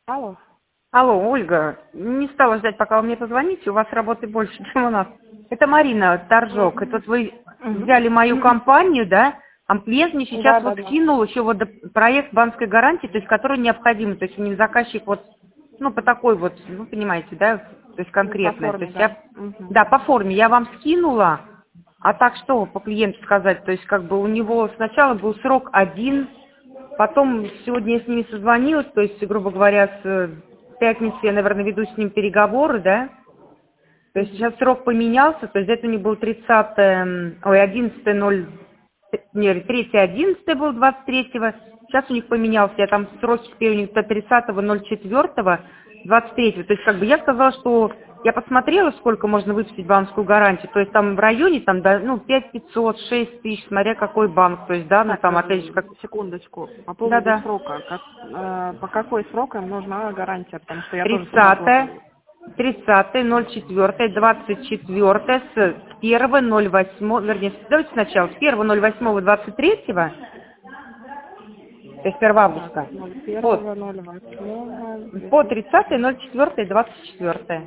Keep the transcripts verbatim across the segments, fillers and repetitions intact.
Алло. Алло, Ольга, не стала ждать, пока вы мне позвоните, у вас работы больше, чем у нас. Это Марина Торжок. Это вот вы взяли мою компанию, да? А клиент мне сейчас Да, вот да, да. скинул еще вот доп- проект банковской гарантии, то есть который необходим. То есть у них заказчик вот, ну, по такой вот, ну, понимаете, да, то есть Ну, по конкретная. То форме, есть да. я, Мгм. да, по форме я вам скинула, а так что по клиенту сказать? То есть как бы у него сначала был срок один, потом сегодня я с ними созвонилась, то есть, грубо говоря, с э, пятницы я, наверное, веду с ним переговоры, да? То есть сейчас срок поменялся, то есть до этого у них был тридцатое, м, ой, одиннадцатое ноль, нет, третье одиннадцатое был двадцать третьего, сейчас у них поменялся, я там сроки теперь у них до тридцатого ноль четвёртого двадцать третьего, то есть как бы я сказала, что я посмотрела, сколько можно выпустить банковскую гарантию, то есть там в районе, там, да, ну, пять пятьсот, шесть тысяч, смотря какой банк, то есть, да, ну, Так, там, опять же, э, как, секундочку. По поводу да-да, срока. Как, э, по какой срок им нужна гарантия? Потому что я тоже тридцатое, посмотрела. тридцатое, ноль четвёртое, двадцать четвёртое, с первого ноль восьмого, вернее, давайте сначала, с первого ноль восьмого двадцать третьего, то есть первого Так, августа, ноль по, первого, ноль восьмого, две по тысячи. тридцатое, ноль четвёртое, двадцать четвёртое.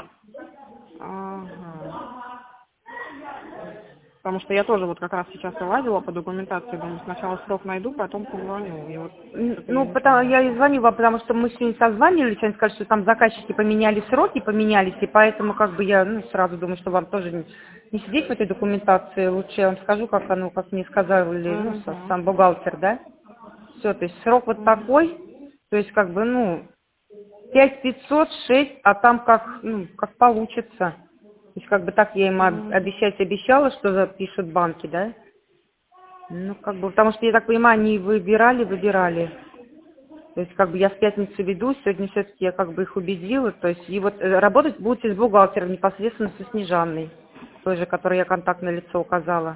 Ага. Потому что я тоже вот как раз сейчас вылазила по документации, думаю, сначала срок найду, потом позвоню. И вот Н- что-то я Ну, не потому, поняла. я и звоню вам, потому что мы сегодня созванивались, они сказали, что там заказчики поменяли сроки, поменялись, и поэтому как бы я ну, сразу думаю, что вам тоже не, не сидеть в этой документации, лучше я вам скажу, как оно, как мне сказали, ну, со- Угу. сам бухгалтер, да? Все, то есть срок вот Угу. такой, то есть как бы, ну, пять пятьсот, шесть, а там как, ну, как получится. То есть как бы так я им об- Угу. обещать обещала, что запишут банки, да? Ну, как бы, потому что, я так понимаю, они выбирали, выбирали. То есть, как бы, я в пятницу веду, сегодня все-таки я как бы их убедила. То есть, и вот э, работать будете с бухгалтером непосредственно со Снежанной, той же, которой я контактное лицо указала.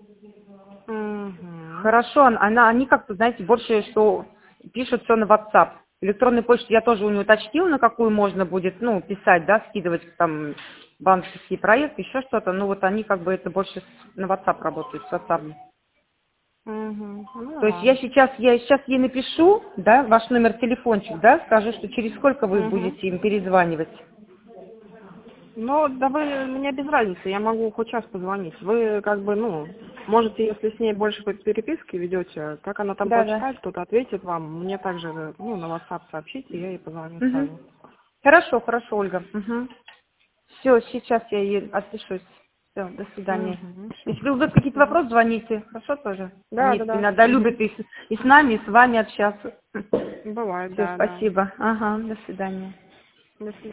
Угу. Хорошо, он- она, они как-то, знаете, больше, что пишут все на WhatsApp. Электронную почту я тоже у нее уточнила, на какую можно будет, ну, писать, да, скидывать там банковские проекты, еще что-то. Ну, вот они как бы это больше с- на WhatsApp работают, с WhatsApp. Угу. Ну То есть я ладно. сейчас, я сейчас ей напишу, да, ваш номер телефончик, да, скажу, что через сколько вы Угу. будете им перезванивать. Ну, да вы, мне без разницы, я могу хоть час позвонить. Вы как бы, ну, можете, если с ней больше по переписке ведете, как она там Да, да. почитает, кто-то ответит вам, мне также, ну, на WhatsApp сообщите, я ей позвоню Угу. сразу. Хорошо, хорошо, Ольга. Угу. Все, сейчас я ей отпишусь. Все, до свидания. Угу. Если будут какие-то вопросы, звоните. Хорошо тоже? Да, Они да, да. иногда Угу. любят и с, и с нами, и с вами общаться. Бывает, Все, да, да. спасибо. Ага, до свидания. До свидания.